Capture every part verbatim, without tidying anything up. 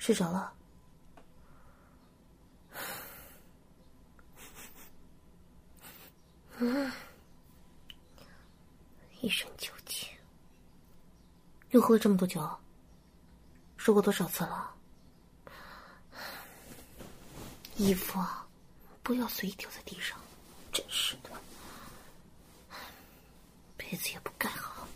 睡着了？嗯，一身纠结。又喝了这么多酒，说过多少次了？衣服啊，不要随意丢在地上，真是的。被子也不盖好。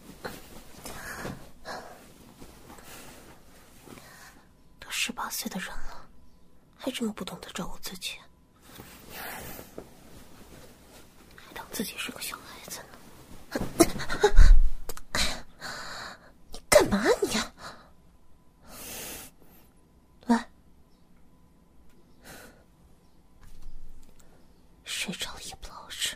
都十八岁的人了，还这么不懂得照顾自己，还当自己是个小孩子呢。你干嘛你啊？来，睡着了也不老实。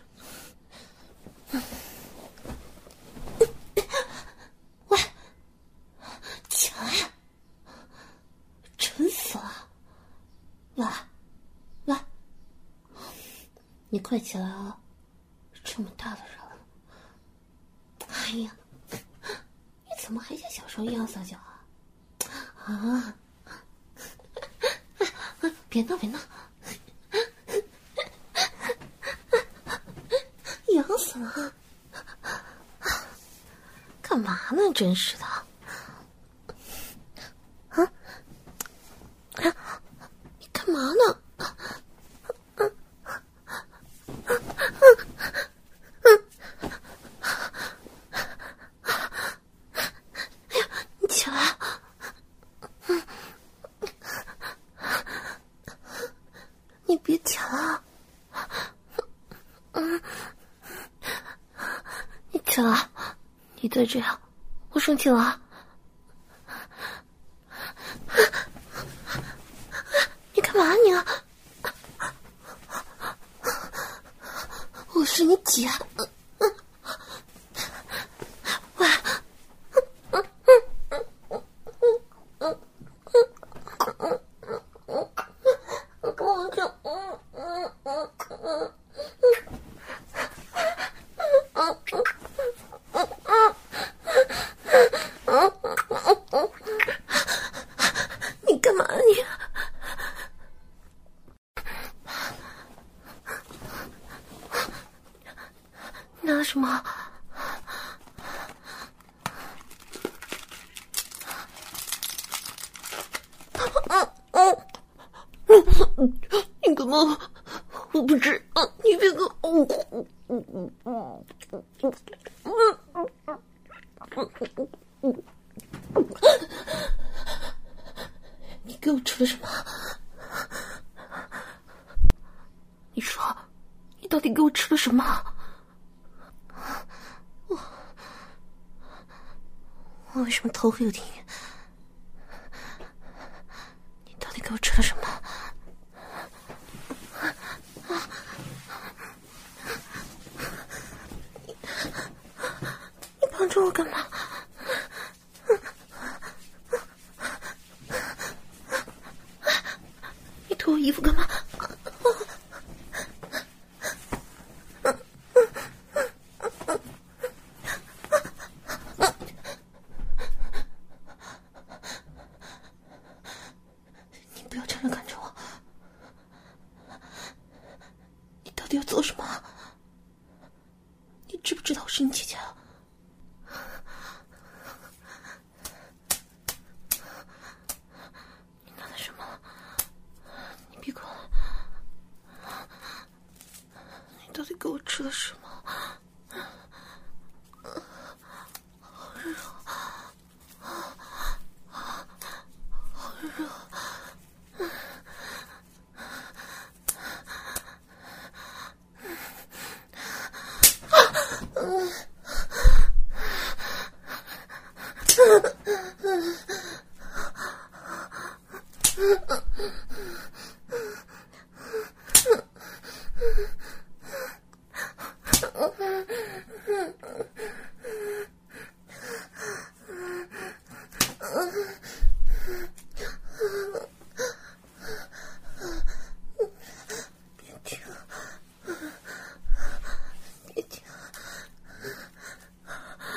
喂，起来！沉死了！来，来，你快起来啊！这么大的人了，哎呀，你怎么还像小时候一样撒娇啊？啊！别闹别闹，痒死了！干嘛呢？真是的！啊啊！你干嘛呢？哎呀，你起来！你别起来！嗯，你起来！你再这样，我生气了啊！你干嘛你啊？我是你姐。喂，我就你干嘛你？拿了什么？你干嘛？我不知啊，你别给我。你给我吃了什么？你说，你到底给我吃了什么？我我为什么头会有点晕？你到底给我吃了什么？你帮着我干嘛？你脱我衣服干嘛？你不要这样看着我，你到底要做什么？你知不知道我是你姐姐啊？你拿的什么？你别管了。你到底给我吃了什么？好热，好热。别停，别停！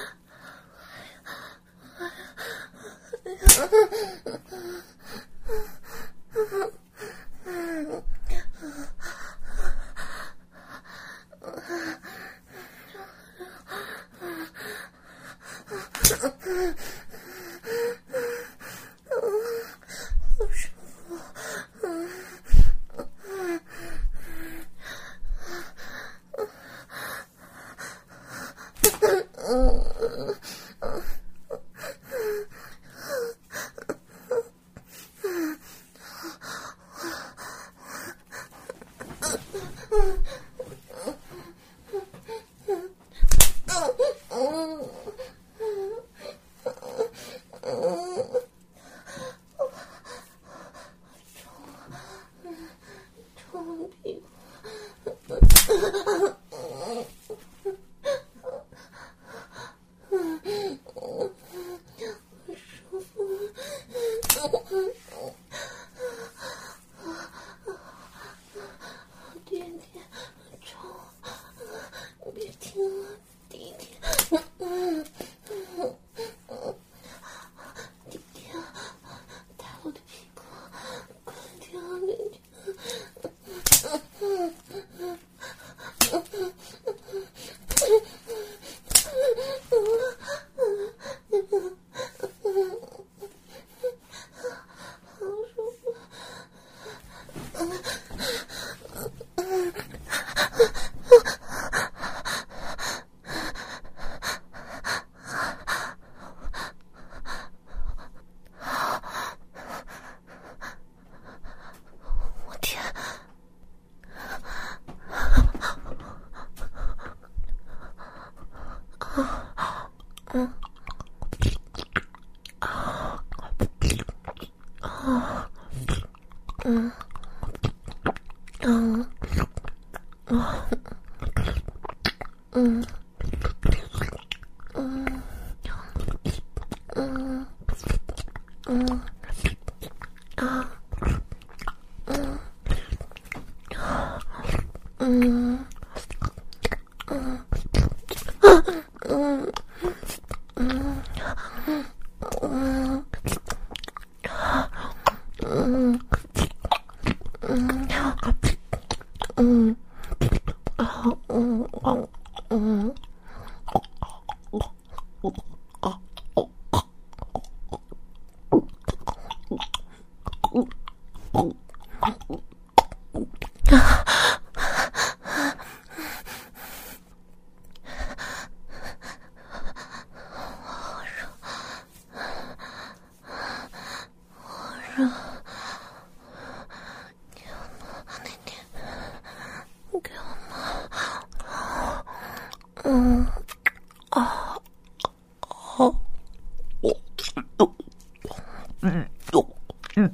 哎呀，哎呀！ 好舒服，嗯嗯嗯嗯。嗯嗯啊嗯嗯嗯嗯啊嗯嗯嗯嗯嗯嗯嗯嗯嗯啊嗯嗯嗯啊好嗯嗯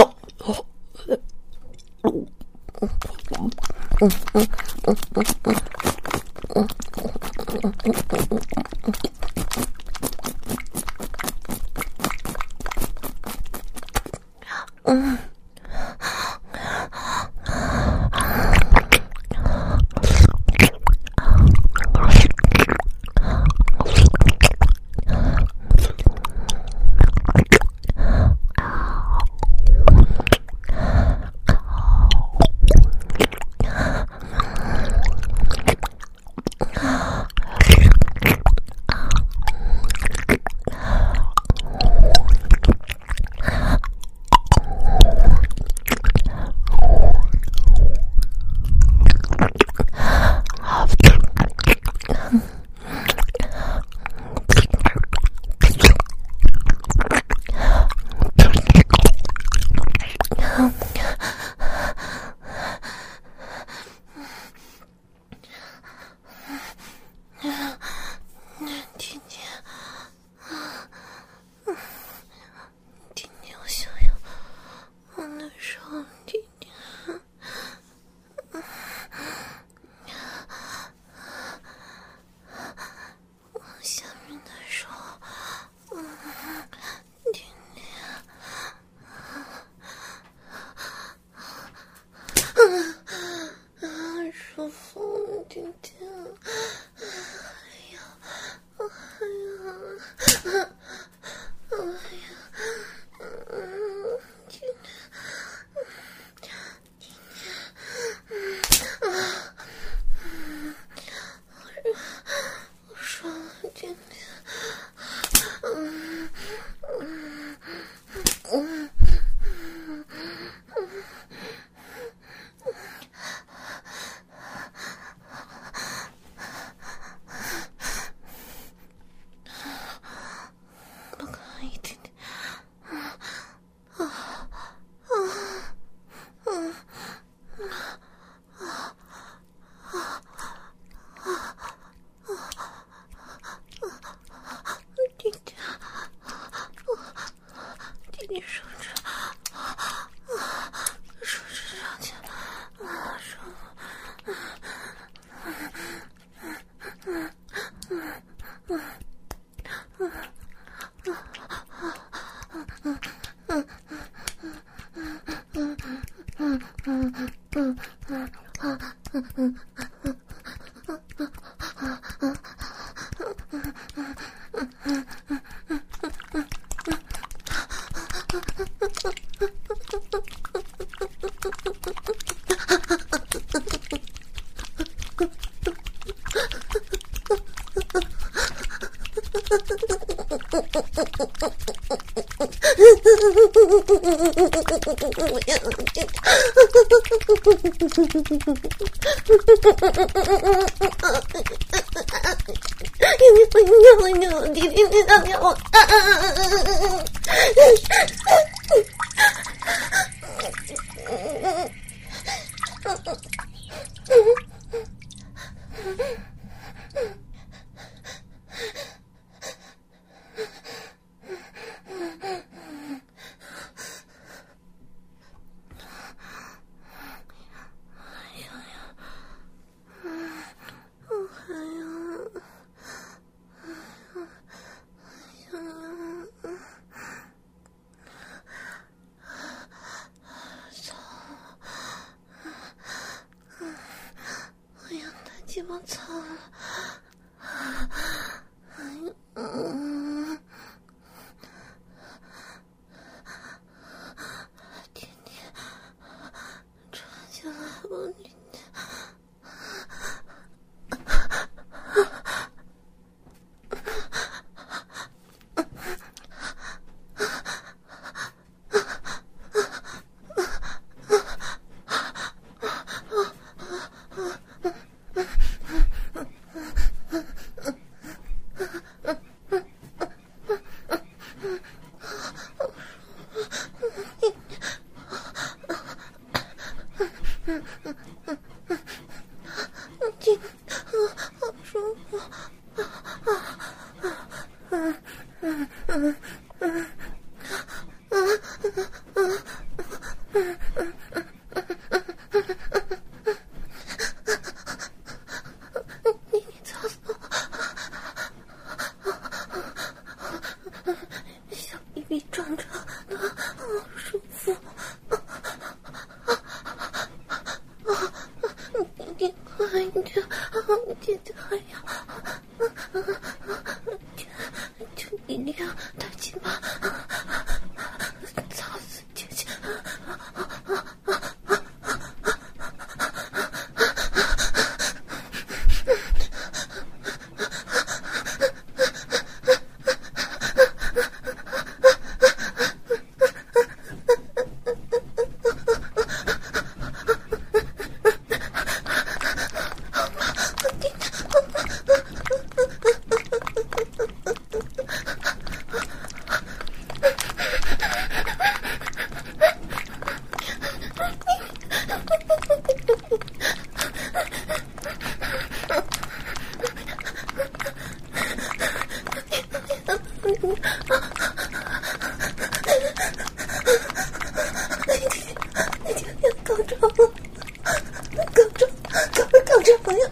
嗯鸡巴操了！哎呀，嗯，天天穿进来我里面，好舒服。你你操死我！小逼逼撞着，好舒服。你快点，你姐姐还要，就你那样大鸡巴，操死姐姐！高潮了，高潮，高高潮了！